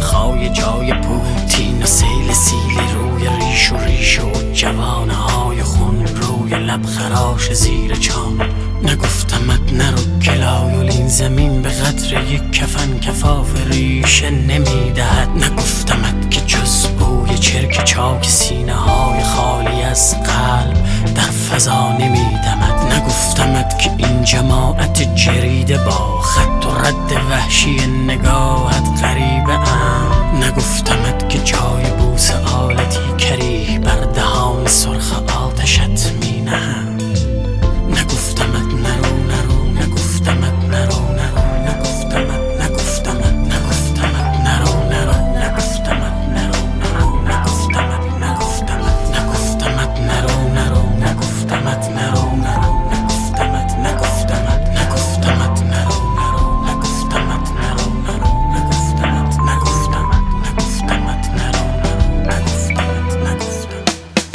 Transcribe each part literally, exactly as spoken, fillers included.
خای جای پوتین و سیل سیلی روی ریش و ریش و جوانه های خون روی لب خراش زیر چام. نگفتمت نرو که لایولین زمین به قدر یک کفن کفاف ریشه نمیدهد. نگفتمت که جز بوی چرک چاک سینه های خالی از قلب در فضا نمیدمد. نگفتمت که این جماعت جریده با خط و رد وحشی نگاهت غریبه ام. نگفتمت که جای بوس آلتی کریه بر دهان سرخ آتشت می نهم. نگفتمت نرو نرو نگفتمت نرو نرو نگفتمت نگفتمت نگفتمت نرو نرو نگفتمت نرو نرو نگفتمت نگفتمت نگفتمت نرو نرو نگفتمت نرو نرو نگفتمت نگفتمت نگفتمت نرو نرو نگفتمت نرو نرو نگفتمت نگفتمت نگفتمت نرو نرو نگفتمت نگفتمت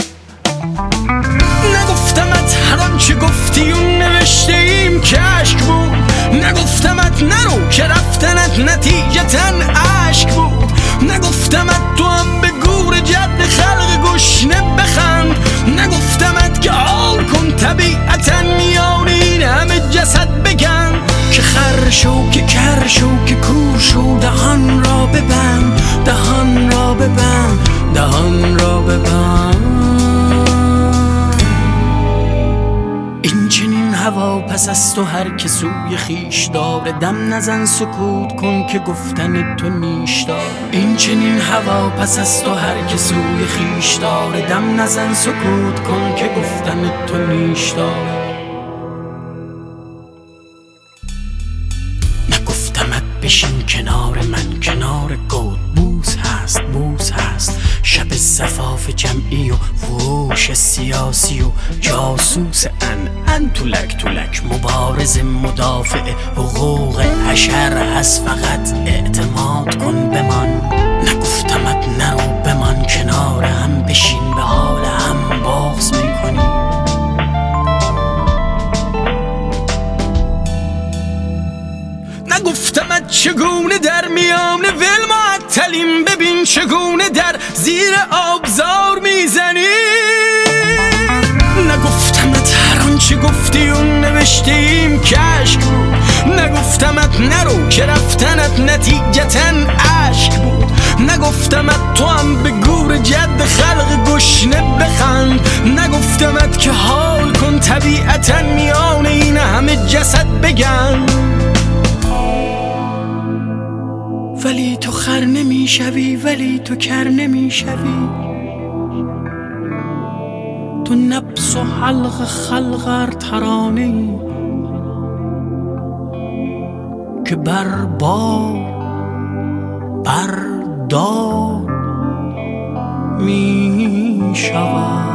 نگفتمت هر آنچه گفتی و نوشته ایم کشک بود. نگفتمت نرو که رفتنت نتیجتن عشق بود. نگفتمت تو هم به گور جد خلق گشنه بخند. نگفتمت که حال کن طبیعتا میان این همه جسد بگن. که خر شو که کر شو که کور شو دهان را ببند دهان را ببند دهان را ببند. این چنین هوا پس از تو هر که سوی خیش داره دم نزن سکوت کن که گفتن تو نیش داره. این چنین هوا پس از تو هر که سوی خیش داره دم نزن سکوت کن که گفتن تو نیش داره. نگفتمت بشین کنار من کنار گود بوس هست بوس هست. شب صفاف جمعی و فوش سیاسی و جاسوس ان ان تولک تولک مبارز مدافع حقوق حشر هست. فقط اعتماد کن بمان. نگفتمت نرو بمان کنار هم بشین به حال هم بغض میکنی. نگفتمت چگونه در میان ول معطلیم ببین چگونه در زیر آبزار میزنی. نگفتمت هر آنچه گفتی و نوشته ایم کشک بود. نگفتمت نرو که رفتنت نتیجتن عشق بود. نگفتمت تو هم به گور جد خلق گشنه بخند. نگفتمت که حال کن طبیعتا میان این همه جسد بگن. ولی تو خر نمی شوی ولی تو کر نمی شوی. تو نبض و حلق خلق ترانه ای که بر بار بردار می شود.